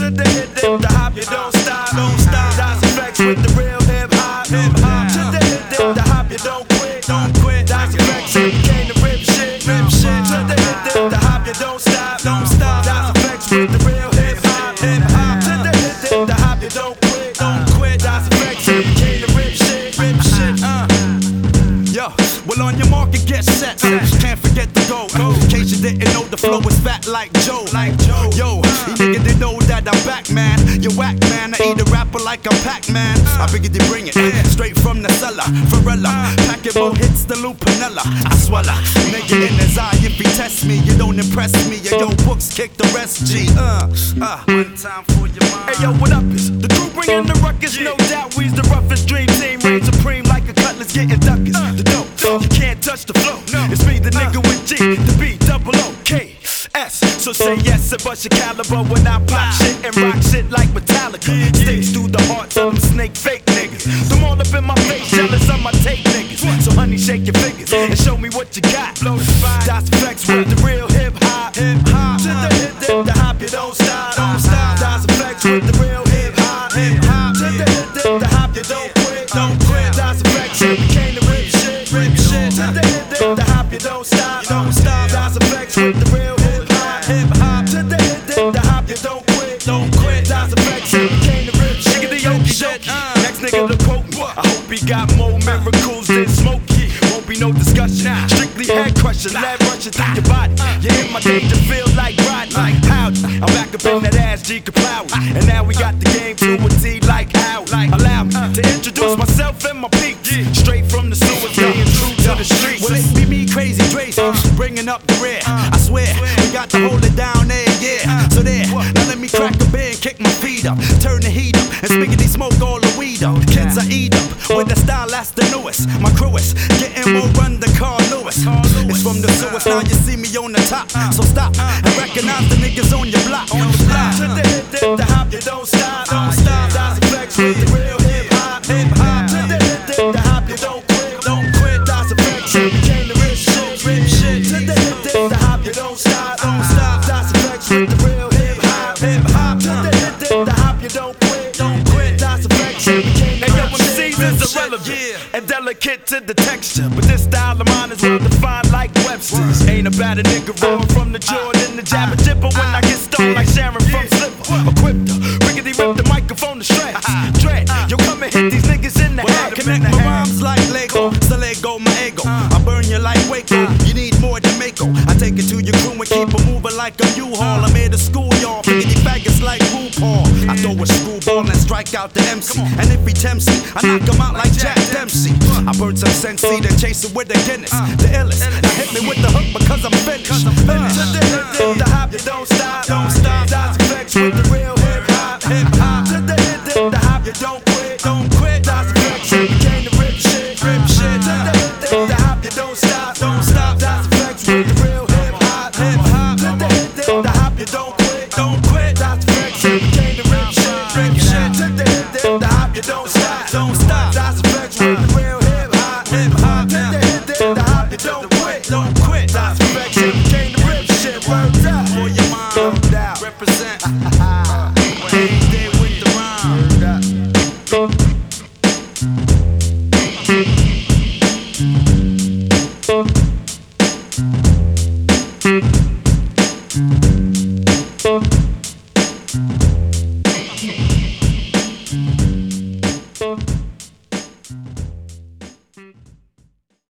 To the hip, the hop, you don't stop, don't stop. Das EFX with the real hip hop, hip hop. To the hip, the hop, you don't quit, don't quit. Das EFX came to rip shit, rip shit. To the hip, the hop, you don't stop, don't stop. Das EFX with the real hip hop, hip hop. To the hip, the hop, you don't quit, don't quit. Das EFX came to rip shit, rip shit. Yo, well on your market, get set. Can't forget the go. In case you didn't know, the flow is fat like Joe. Yo, you niggas didn't know that I'm back, man. You whack, man. I eat a rapper like I'm Pac-Man. I figured you bring it straight from the cellar. Varela, packing more hits than Lou Pinella. I swallow, nigga in his eye. If he test me, you don't impress me. Yo, books kick the rest, G. One time for your mind. Hey, yo, what up? Is the crew bringing the ruckus? No doubt, we's the roughest dream team. Reign supreme like a cutlass getting duckers. The dope, you can't touch the flow. It's me, the nigga with G, the B, double O, K, S. So say yes and bust your caliber when I pop shit and rock shit like Metallica. Sticks through the hearts of them snake fake niggas. Them all up in my face, jealous of my tape niggas. So honey, shake your fingers and show me what you got. Das EFX with the real hip hop, hip hop. To the hip, the hop, you don't stop, don't stop. Das EFX with the real hip hop, hip hop. To the hip, the hop, you don't quit, don't quit. Das EFX came to rip shit, rip shit. To the hip, the hop, you don't stop, don't stop. Das EFX with the real hip hop, hip hop. To the hip, the hop, you don't quit, don't quit. Das EFX came to rip shit, nigga the yoki shit. Next nigga the quote, I hope he got more miracles than Smokey. Won't be no discussion, strictly head crushing, lead rushing through your body. You in my danger feel like Rodney. Howdy, I'm back up in that ass G Kapow. And now we got the game to a T like how. Allow me to introduce myself and my peak. Straight from the sewer, staying true to the streets. Well, it be me, Crazy Dre, bringing up the rear. I swear, we got to hold it down there, yeah. So there, now let me crack a beer and kick my feet up. Turn the heat up, and spiggity smoke all the weed up. Kids I eat up, with the style that's the newest. My crew is getting more run than Carl Lewis. It's from the sewers, now you see me on the top. So stop, and recognize the niggas on your block. To the hip, the hop, you don't stop, don't stop. Das EFX with the real hip hop, hip hop. To the hip, the hop, you don't quit, don't quit. Das EFX came to rip shit, rip shit. To the hip, the hop, you don't stop, don't stop. Das EFX with the real hip hop, hip hop. To the hip, the hop, you don't quit, don't quit. Das EFX came to rip shit, rip shit. Irrelevant and delicate to the texture, but this style of mine is well defined like Webster's. Ain't about a nigga rolling from the Jordan, the jabber jibber when I get stoned like Sharon from Slipper. Equipped her, riggedy rip the microphone to shreds. Dread, yo come and hit these niggas in the head. Connect my rhymes like Lego, so let go my ego. I burn you like Waco, you need more Jamaica. I take it to your crew and keep it moving like a U-Haul. I'm here to school y'all, riggedy faggots like RuPaul. I throw a screwball and strike out the MC, and if he tempts me, I knock him out like Jack Dempsey. I burn some Sensi, then chase it with a Guinness. The illest, now hit me with the hook because I'm finished. To the hip, the hop, you don't stop, don't stop. Das EFX with the real hip hop, hip hop. To the hip, the hop, you don't quit, don't quit. Das EFX came to rip shit, rip shit. To the hip, the hop, you don't stop, don't stop. Das EFX with the real hip hop, hip hop. To the hip, the hop, you don't quit, don't quit. Das EFX came to rip shit, rip shit. To the hip, the hop, you don't stop, don't stop. Das EFX with the real hip hop, hip hop. To the hip, the hop, you don't quit, don't quit. Das EFX came to rip shit, word up. For your mind, no doubt, represent.